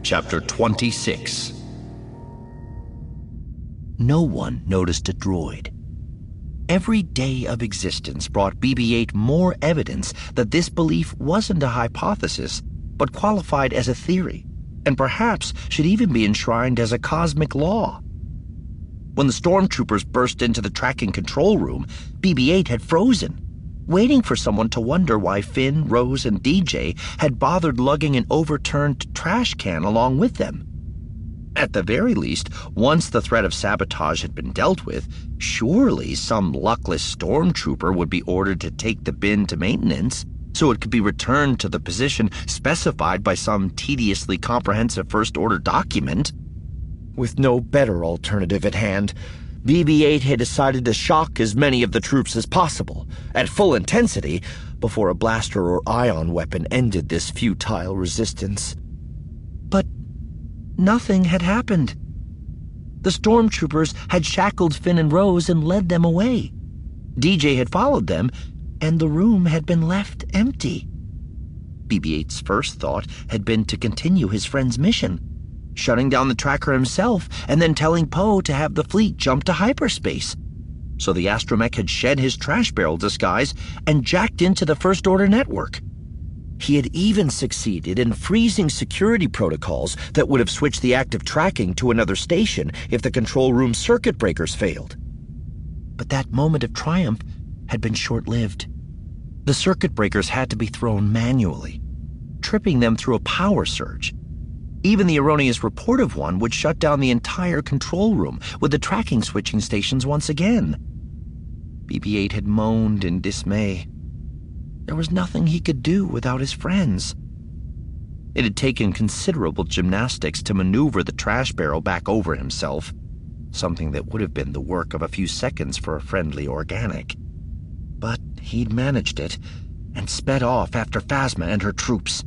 Chapter 26. No one noticed a droid. Every day of existence brought BB-8 more evidence that this belief wasn't a hypothesis, but qualified as a theory, and perhaps should even be enshrined as a cosmic law. When the stormtroopers burst into the tracking control room, BB-8 had frozen, waiting for someone to wonder why Finn, Rose, and DJ had bothered lugging an overturned trash can along with them. At the very least, once the threat of sabotage had been dealt with, surely some luckless stormtrooper would be ordered to take the bin to maintenance so it could be returned to the position specified by some tediously comprehensive first-order document. With no better alternative at hand, BB-8 had decided to shock as many of the troops as possible, at full intensity, before a blaster or ion weapon ended this futile resistance. But nothing had happened. The stormtroopers had shackled Finn and Rose and led them away. DJ had followed them, and the room had been left empty. BB-8's first thought had been to continue his friend's mission, shutting down the tracker himself and then telling Poe to have the fleet jump to hyperspace. So the astromech had shed his trash barrel disguise and jacked into the First Order network. He had even succeeded in freezing security protocols that would have switched the active tracking to another station if the control room circuit breakers failed. But that moment of triumph had been short-lived. The circuit breakers had to be thrown manually, tripping them through a power surge. Even the erroneous report of one would shut down the entire control room with the tracking switching stations once again. BB-8 had moaned in dismay. There was nothing he could do without his friends. It had taken considerable gymnastics to maneuver the trash barrel back over himself, something that would have been the work of a few seconds for a friendly organic. But he'd managed it, and sped off after Phasma and her troops.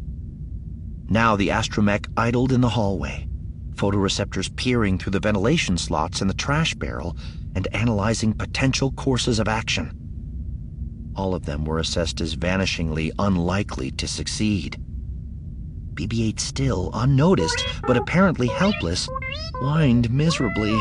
Now the astromech idled in the hallway, photoreceptors peering through the ventilation slots in the trash barrel and analyzing potential courses of action. All of them were assessed as vanishingly unlikely to succeed. BB-8 still, unnoticed, but apparently helpless, whined miserably.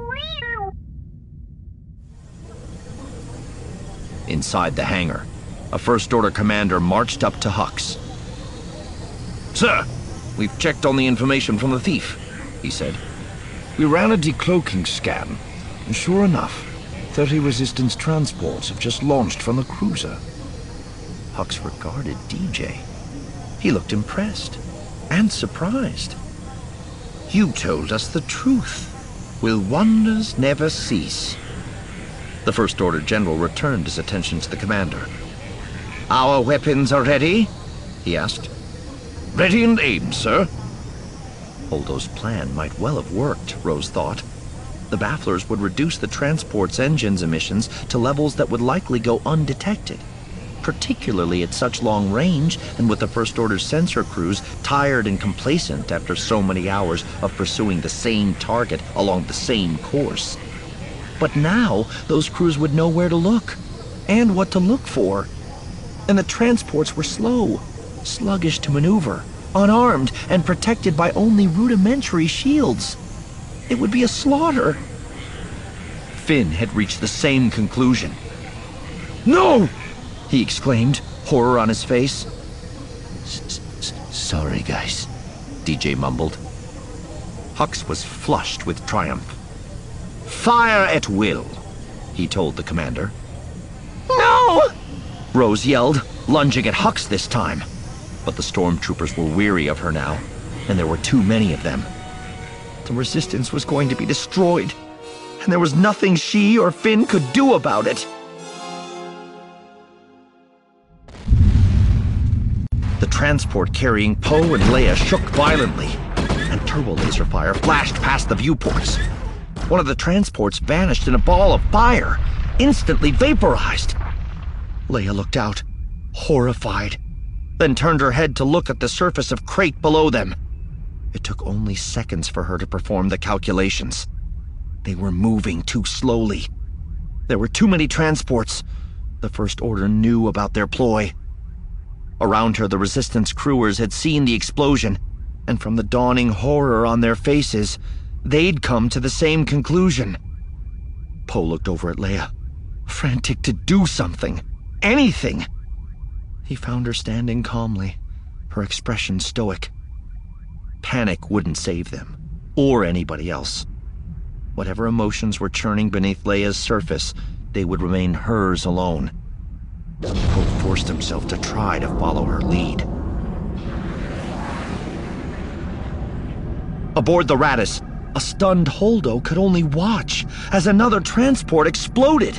Inside the hangar, a First Order commander marched up to Hux. Sir, we've checked on the information from the thief, he said. We ran a decloaking scan, and sure enough, 30 resistance transports have just launched from the cruiser. Hux regarded DJ. He looked impressed and surprised. You told us the truth. Will wonders never cease? The First Order General returned his attention to the commander. Our weapons are ready? He asked. Ready and aimed, sir. Holdo's plan might well have worked, Rose thought. The bafflers would reduce the transport's engine's emissions to levels that would likely go undetected, particularly at such long range and with the First Order's sensor crews tired and complacent after so many hours of pursuing the same target along the same course. But now those crews would know where to look and what to look for. And the transports were slow, sluggish to maneuver, unarmed, and protected by only rudimentary shields. It would be a slaughter. Finn had reached the same conclusion. No! He exclaimed, horror on his face. Sorry, guys, DJ mumbled. Hux was flushed with triumph. Fire at will, he told the commander. No! Rose yelled, lunging at Hux this time. But the stormtroopers were weary of her now, and there were too many of them. The resistance was going to be destroyed, and there was nothing she or Finn could do about it. The transport carrying Poe and Leia shook violently, and turbo laser fire flashed past the viewports. One of the transports vanished in a ball of fire, instantly vaporized. Leia looked out, horrified, then turned her head to look at the surface of Crate below them. It took only seconds for her to perform the calculations. They were moving too slowly. There were too many transports. The First Order knew about their ploy. Around her, the Resistance crewers had seen the explosion, and from the dawning horror on their faces, they'd come to the same conclusion. Poe looked over at Leia, frantic to do something. Anything! He found her standing calmly, her expression stoic. Panic wouldn't save them, or anybody else. Whatever emotions were churning beneath Leia's surface, they would remain hers alone. Poe forced himself to try to follow her lead. Aboard the Raddus, a stunned Holdo could only watch as another transport exploded.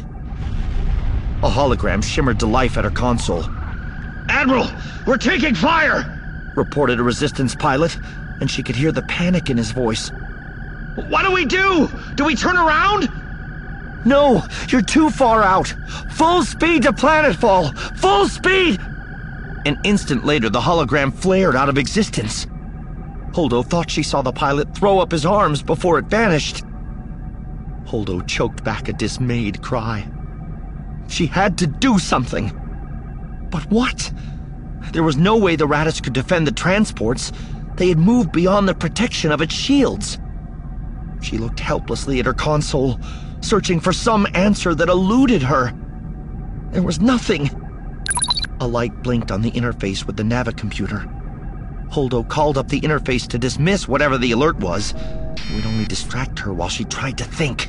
A hologram shimmered to life at her console. Admiral, we're taking fire! Reported a Resistance pilot, and she could hear the panic in his voice. What do we do? Do we turn around? No, you're too far out. Full speed to planetfall! Full speed! An instant later, the hologram flared out of existence. Holdo thought she saw the pilot throw up his arms before it vanished. Holdo choked back a dismayed cry. She had to do something. But what? There was no way the Raddus could defend the transports. They had moved beyond the protection of its shields. She looked helplessly at her console, searching for some answer that eluded her. There was nothing. A light blinked on the interface with the Navicomputer. Holdo called up the interface to dismiss whatever the alert was. It would only distract her while she tried to think.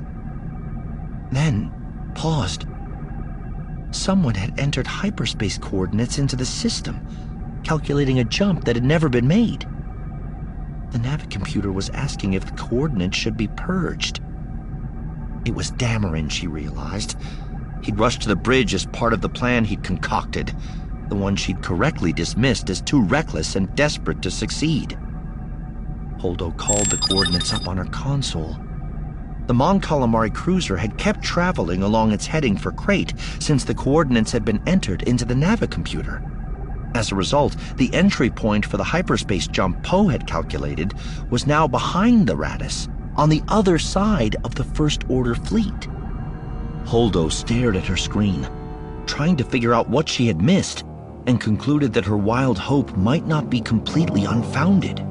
Then paused. Someone had entered hyperspace coordinates into the system, calculating a jump that had never been made. The Navicomputer was asking if the coordinates should be purged. It was Dameron, she realized. He'd rushed to the bridge as part of the plan he'd concocted, the one she'd correctly dismissed as too reckless and desperate to succeed. Holdo called the coordinates up on her console. The Mon Calamari cruiser had kept traveling along its heading for Crate since the coordinates had been entered into the Navicomputer. As a result, the entry point for the hyperspace jump Poe had calculated was now behind the Raddus, on the other side of the First Order fleet. Holdo stared at her screen, trying to figure out what she had missed, and concluded that her wild hope might not be completely unfounded.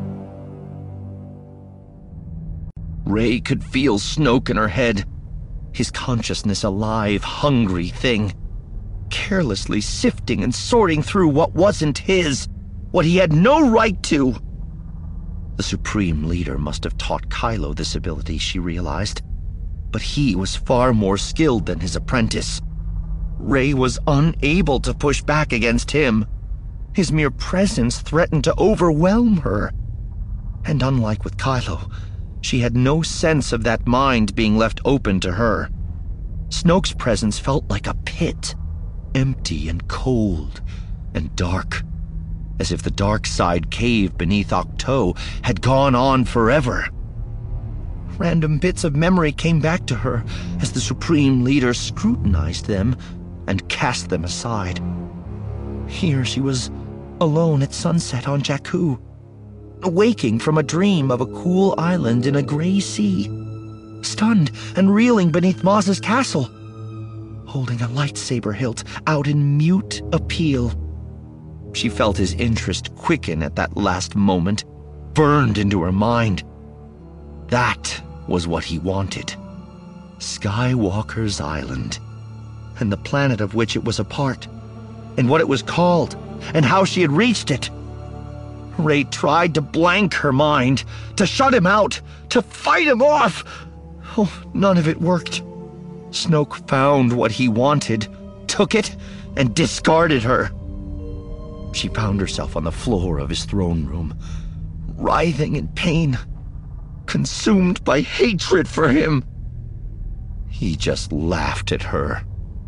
Rey could feel Snoke in her head, his consciousness a live, hungry thing, carelessly sifting and sorting through what wasn't his, what he had no right to. The Supreme Leader must have taught Kylo this ability, she realized, but he was far more skilled than his apprentice. Rey was unable to push back against him. His mere presence threatened to overwhelm her. And unlike with Kylo, she had no sense of that mind being left open to her. Snoke's presence felt like a pit, empty and cold and dark, as if the dark side cave beneath Ahch-To had gone on forever. Random bits of memory came back to her as the Supreme Leader scrutinized them and cast them aside. Here she was, alone at sunset on Jakku, waking from a dream of a cool island in a gray sea, stunned and reeling beneath Maz's castle, holding a lightsaber hilt out in mute appeal. She felt his interest quicken at that last moment, burned into her mind. That was what he wanted. Skywalker's Island, and the planet of which it was a part, and what it was called, and how she had reached it. Rey tried to blank her mind, to shut him out, to fight him off. Oh, none of it worked. Snoke found what he wanted, took it, and discarded her. She found herself on the floor of his throne room, writhing in pain, consumed by hatred for him. He just laughed at her.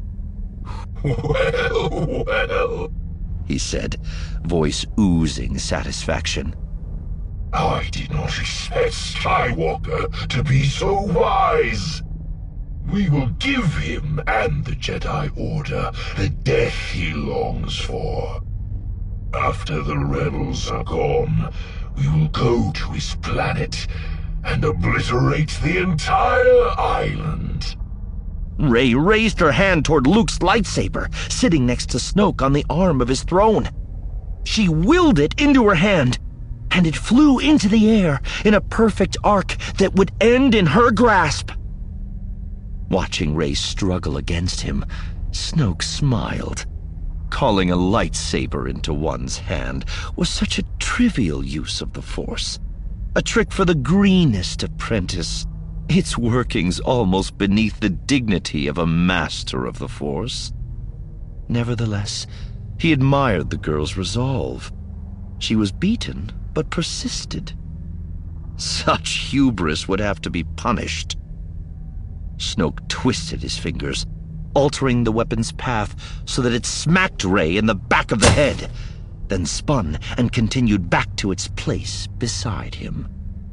Well, he said, voice oozing satisfaction. I did not expect Skywalker to be so wise. We will give him and the Jedi Order the death he longs for. After the rebels are gone, we will go to his planet and obliterate the entire island. Rey raised her hand toward Luke's lightsaber, sitting next to Snoke on the arm of his throne. She willed it into her hand and it flew into the air in a perfect arc that would end in her grasp. Watching Rey struggle against him, Snoke smiled. Calling a lightsaber into one's hand was such a trivial use of the Force. A trick for the greenest apprentice. Its workings almost beneath the dignity of a master of the Force. Nevertheless, he admired the girl's resolve. She was beaten, but persisted. Such hubris would have to be punished. Snoke twisted his fingers, altering the weapon's path so that it smacked Rey in the back of the head, then spun and continued back to its place beside him.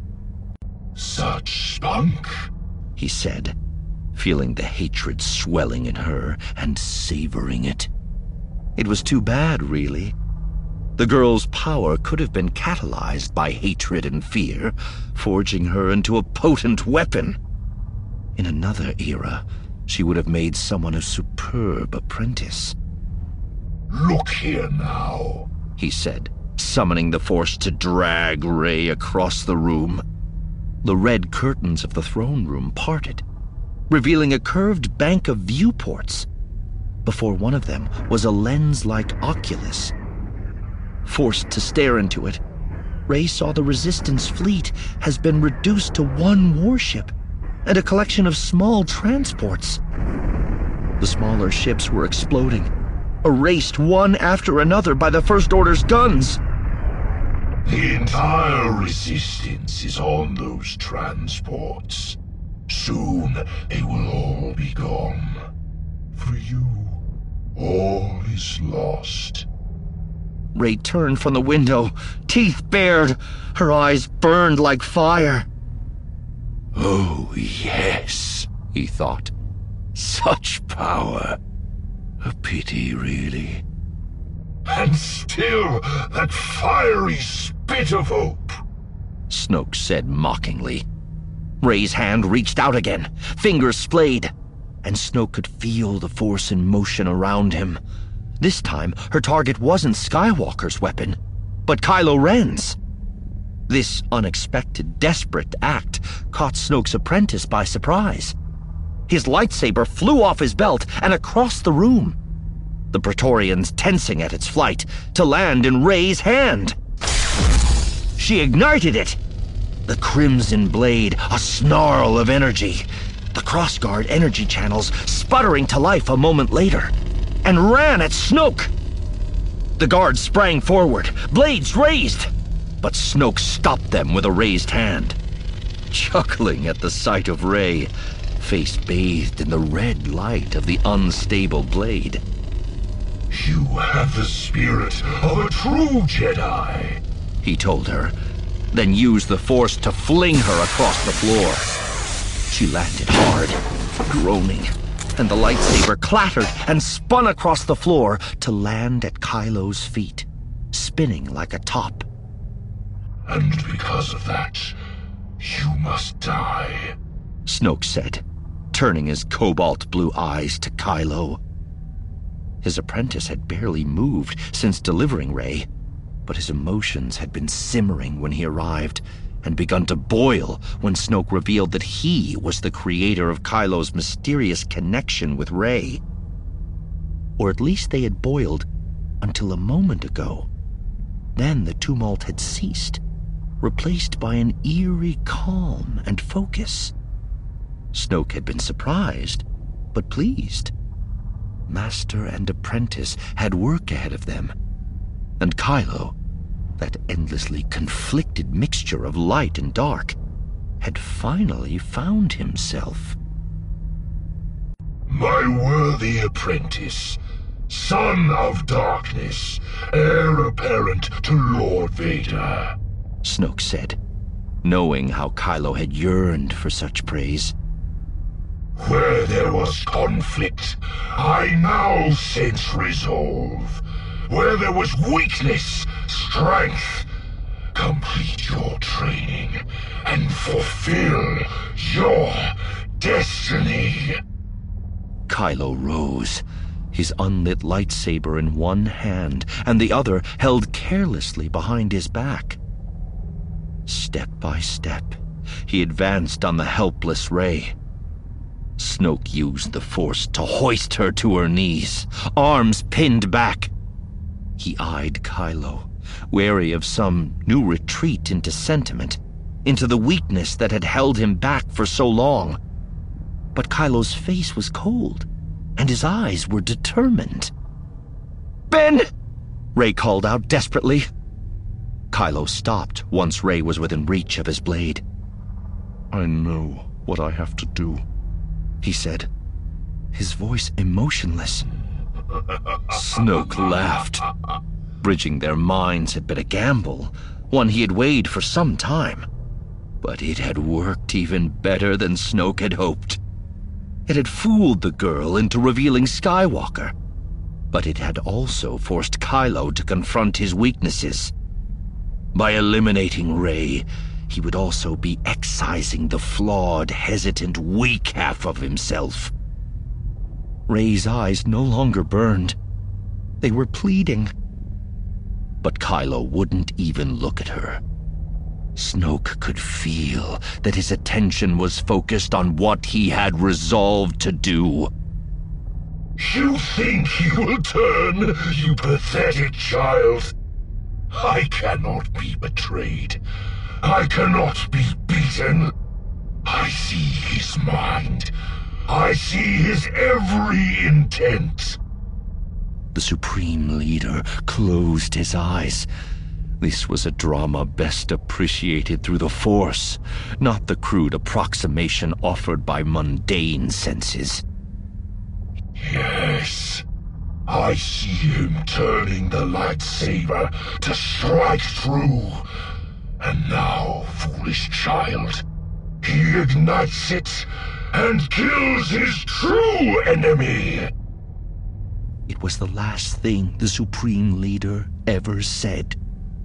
"Such spunk," he said, feeling the hatred swelling in her and savoring it. It was too bad, really. The girl's power could have been catalyzed by hatred and fear, forging her into a potent weapon. In another era, she would have made someone a superb apprentice. "Look here now," he said, summoning the Force to drag Rey across the room. The red curtains of the throne room parted, revealing a curved bank of viewports. Before one of them was a lens-like oculus. Forced to stare into it, Rey saw the Resistance fleet has been reduced to one warship and a collection of small transports. The smaller ships were exploding, erased one after another by the First Order's guns. "The entire Resistance is on those transports. Soon they will all be gone. For you, all is lost." Rey turned from the window, teeth bared, her eyes burned like fire. "Oh, yes," he thought. "Such power. A pity, really. And still that fiery spit of hope," Snoke said mockingly. Rey's hand reached out again, fingers splayed, and Snoke could feel the Force in motion around him. This time, her target wasn't Skywalker's weapon, but Kylo Ren's. This unexpected, desperate act caught Snoke's apprentice by surprise. His lightsaber flew off his belt and across the room, the Praetorians tensing at its flight to land in Rey's hand. She ignited it. The crimson blade, a snarl of energy. The crossguard energy channels sputtering to life a moment later, and ran at Snoke. The guards sprang forward, blades raised, but Snoke stopped them with a raised hand. Chuckling at the sight of Rey, face bathed in the red light of the unstable blade. "You have the spirit of a true Jedi," he told her, then used the Force to fling her across the floor. She landed hard, groaning, and the lightsaber clattered and spun across the floor to land at Kylo's feet, spinning like a top. "And because of that, you must die," Snoke said, turning his cobalt blue eyes to Kylo. His apprentice had barely moved since delivering Rey, but his emotions had been simmering when he arrived and begun to boil when Snoke revealed that he was the creator of Kylo's mysterious connection with Rey. Or at least they had boiled until a moment ago. Then the tumult had ceased, replaced by an eerie calm and focus. Snoke had been surprised, but pleased. Master and apprentice had work ahead of them, and Kylo, that endlessly conflicted mixture of light and dark, had finally found himself. "My worthy apprentice, son of darkness, heir apparent to Lord Vader," Snoke said, knowing how Kylo had yearned for such praise. "Where there was conflict, I now sense resolve. Where there was weakness, strength. Complete your training and fulfill your destiny." Kylo rose, his unlit lightsaber in one hand and the other held carelessly behind his back. Step by step, he advanced on the helpless Rey. Snoke used the Force to hoist her to her knees, arms pinned back. He eyed Kylo, wary of some new retreat into sentiment, into the weakness that had held him back for so long. But Kylo's face was cold, and his eyes were determined. "Ben!" Rey called out desperately. Kylo stopped once Rey was within reach of his blade. "I know what I have to do," he said, his voice emotionless. Snoke laughed. Bridging their minds had been a gamble, one he had weighed for some time. But it had worked even better than Snoke had hoped. It had fooled the girl into revealing Skywalker, but it had also forced Kylo to confront his weaknesses. By eliminating Rey, he would also be excising the flawed, hesitant, weak half of himself. Rey's eyes no longer burned. They were pleading. But Kylo wouldn't even look at her. Snoke could feel that his attention was focused on what he had resolved to do. You think you will turn, you pathetic child? I cannot be betrayed. I cannot be beaten. I see his mind. I see his every intent. The Supreme Leader closed his eyes. This was a drama best appreciated through the Force, not the crude approximation offered by mundane senses. Yes, I see him turning the lightsaber to strike true. And now, foolish child, he ignites it and kills his true enemy. It was the last thing the Supreme Leader ever said.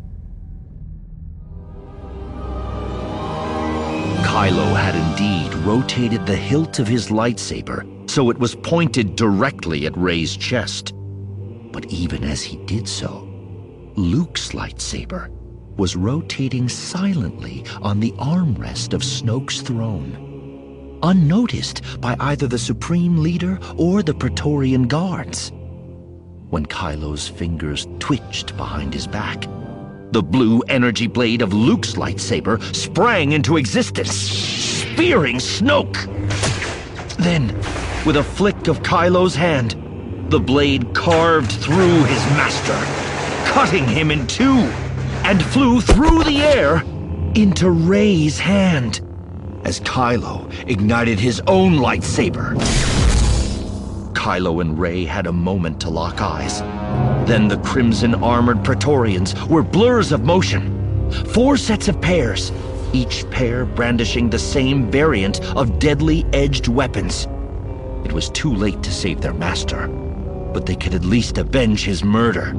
Kylo had indeed rotated the hilt of his lightsaber so it was pointed directly at Rey's chest. But even as he did so, Luke's lightsaber was rotating silently on the armrest of Snoke's throne, unnoticed by either the Supreme Leader or the Praetorian guards. When Kylo's fingers twitched behind his back, the blue energy blade of Luke's lightsaber sprang into existence, spearing Snoke. Then, with a flick of Kylo's hand, the blade carved through his master, cutting him in two, and flew through the air into Rey's hand, as Kylo ignited his own lightsaber. Kylo and Rey had a moment to lock eyes. Then the crimson-armored Praetorians were blurs of motion. 4 sets of pairs, each pair brandishing the same variant of deadly edged weapons. It was too late to save their master, but they could at least avenge his murder.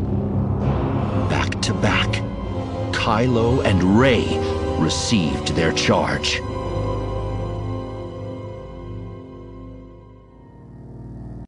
Back to back, Kylo and Rey received their charge.